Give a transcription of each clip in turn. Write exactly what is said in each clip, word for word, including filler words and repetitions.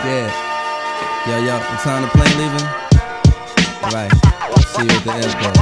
Yeah. Yo, yo, what time the plane leaving? Alright, see you at the airport.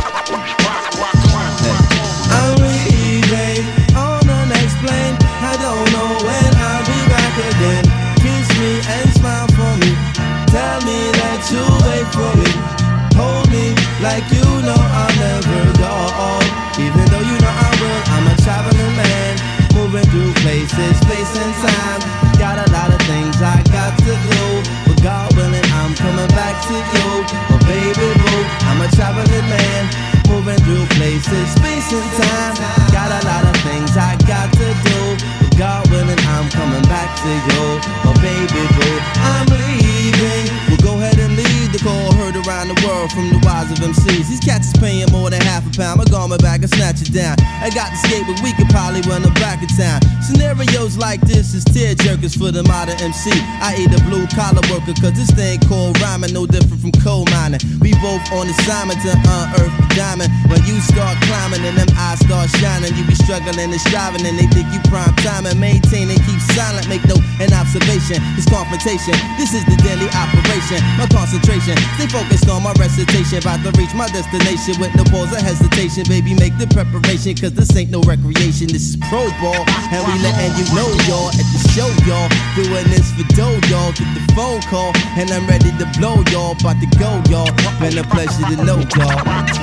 Hey. I'm leaving on the next plane. I don't know when I'll be back again. Kiss me and smile for me. Tell me that you'll wait for me. Hold me like you know I'll never go. Even though you know I will, I'm a traveling man, moving through places, space and time. Got a lot of things I got to do, but God willing, I'm coming back to you. Oh baby boo, I'm a traveling man, moving through places, space and time. Got a lot of things I got to do, but God willing, I'm coming back to you. Oh baby boo, I'm leaving. We'll go ahead and leave the call heard around the world from the wise of M Cs. These cats is paying more than half a pound. My garment back and snatch it down. I got the skate, but we could probably run them back in town. Scenarios like this is tear jerkers for the modern M C. I eat a blue collar worker, cause this thing called rhyming, no different from coal mining. We both on assignment to unearth the diamond. When you start climbing and them eyes start shining, you be struggling and striving, and they think you prime time and maintain and keep silent. Make no an observation, it's confrontation. This is the daily operation. My concentration, stay focused on my recitation. About to reach my destination with no pause or hesitation. Baby, make the preparation, cause this ain't no recreation. This is pro ball, and we letting you know, y'all, at the show, y'all. Doing this for dough, y'all. Get the phone call, and I'm ready to blow, y'all. About to go, y'all. Been a pleasure to know, y'all.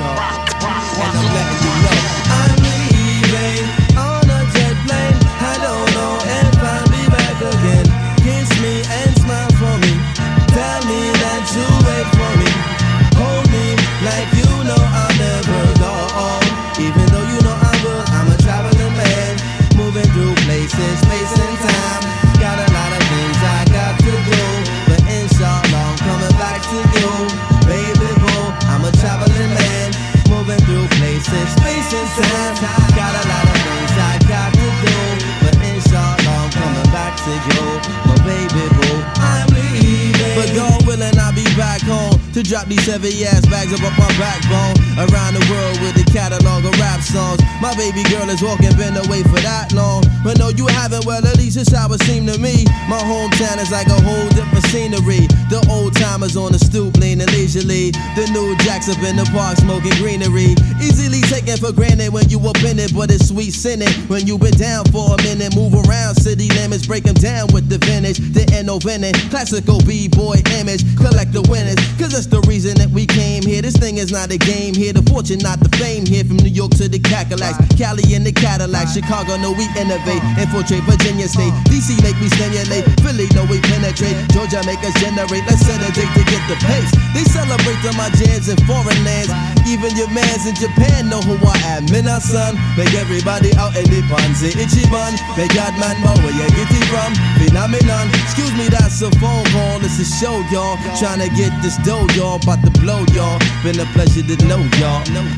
And I'm letting you know I'm leaving on a jet plane. I don't know if I'll be back again. Kiss me and smile for me. Tell me that you'll wait for me. Hold me like you know I'll never go. Even though you know I will, I'm a traveling man, moving through places, space and time. Got a lot of things I got to do, but inshallah I'm coming back to you. Baby boo, I'm a traveling man, moving through places, space and time. Got a lot of things I got to do, but inshallah I'm coming back to you. My baby boo, I'm leaving. But God willing, I'll be back home to drop these heavy ass bags up, up my backbone. Around the world with a catalog of rap songs. My baby girl is walking, been away for that long. But no, you haven't, well at least it's how it seemed to me. My hometown is like a whole different scenery. The old timers on the stoop leaning leisurely. The new jacks up in the park smoking greenery. Easily taken for granted when you up in it, but it's sweet sinning when you been down for a minute. Move around city limits, break them down with the vintage. The innovative, classical b-boy image. Collect the winners, cause that's the reason that we came here. This thing is not a game here. The fortune, not the fame here. From New York to the Cadillacs, Cali and the Cadillac, Chicago, know we innovate, infiltrate Virginia State. D C make me stimulate, Philly know we penetrate, Georgia make us generate. Let's set a date to get the pace. They celebrate on my jams in foreign lands. Even your mans in Japan know who I am. In our son, make everybody out in the Ponzi Ichiban. Make God man know where you get it from. Phenomenon, excuse me, that's a phone call. It's a show, y'all. Trying to get this dough, y'all. About to blow, y'all. Been a pleasure to know, y'all.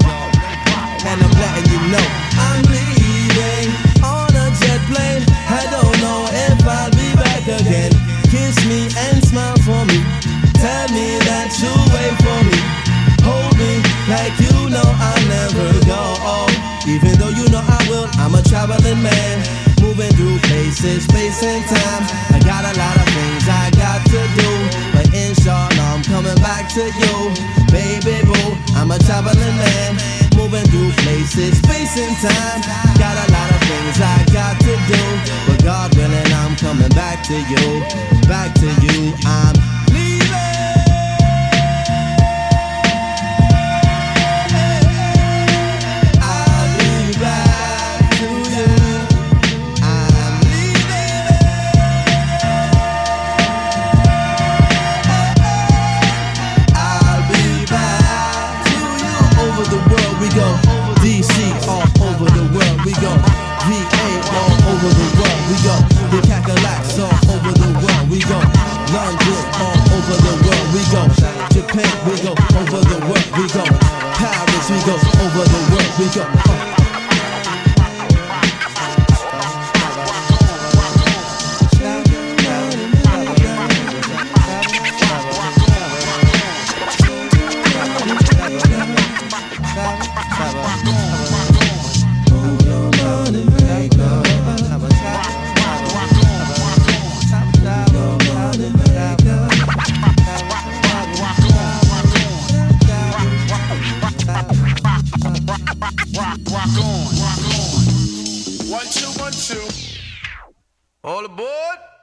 And I'm letting you know I'm leaving on a jet plane. I don't know if I'll be back again. Kiss me and smile for me. Tell me that you'll wait for me. Hold me like you know I'll never go. Even though you know I will, I'm a traveling man, moving through places, space and time. I got a lot of things I got to do, but inshallah I'm coming back to you. Baby boo, I'm a traveling man, moving through places, space and time. Got a lot of things I got to do, but God willing, I'm coming back to you. Back to you, I'm leaving. I'll be back to you. I'm leaving. I'll be back to you. All over the world we go. D C all over the world we go. V A all over the world we go. The Cadillacs all over the world we go. London, rock, rock on, rock on. One, two, one, two. All aboard.